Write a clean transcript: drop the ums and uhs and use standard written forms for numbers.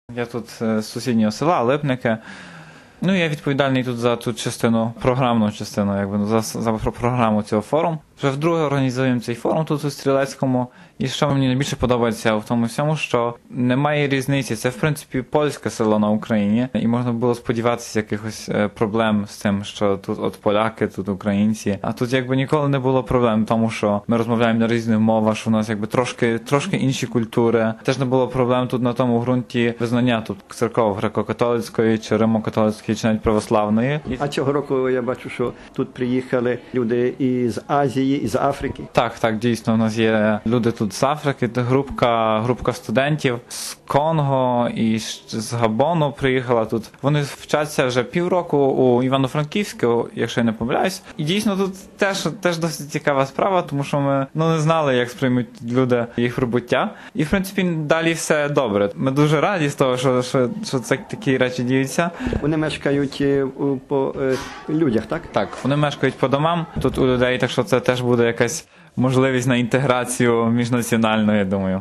Я тут з сусіднього села, Липники. Я відповідальний тут за ту частину, програмну частину, за програму цього форуму. Вже вдруге організуємо цей форум тут у Стрілецькому. І що мені найбільше подобається в тому всьому, що немає різниці. Це, в принципі, польське село на Україні. І можна було сподіватися якихось проблем з тим, що тут от поляки, тут українці. А тут ніколи не було проблем, тому що ми розмовляємо на різних мовах, що у нас трошки інші культури. Теж не було проблем тут на тому ґрунті визнання тут церков греко-католицької, чи римо-католицької, чи навіть православної. А цього року я бачу, що тут приїхали люди із Азії, із Африки. Так, дійсно, у нас є люди тут з Африки, групка студентів з Конго і з Габону приїхала тут. Вони вчаться вже півроку у Івано-Франківську, якщо я не помиляюсь. І дійсно тут теж досить цікава справа, тому що ми не знали, як сприймуть люди їх прибуття. І, в принципі, далі все добре. Ми дуже раді з того, що такі речі діються. Вони мешкають по людях, так? Так, вони мешкають по домам тут у людей, так що це теж буде якась можливість на інтеграцію міжнаціональну, я думаю.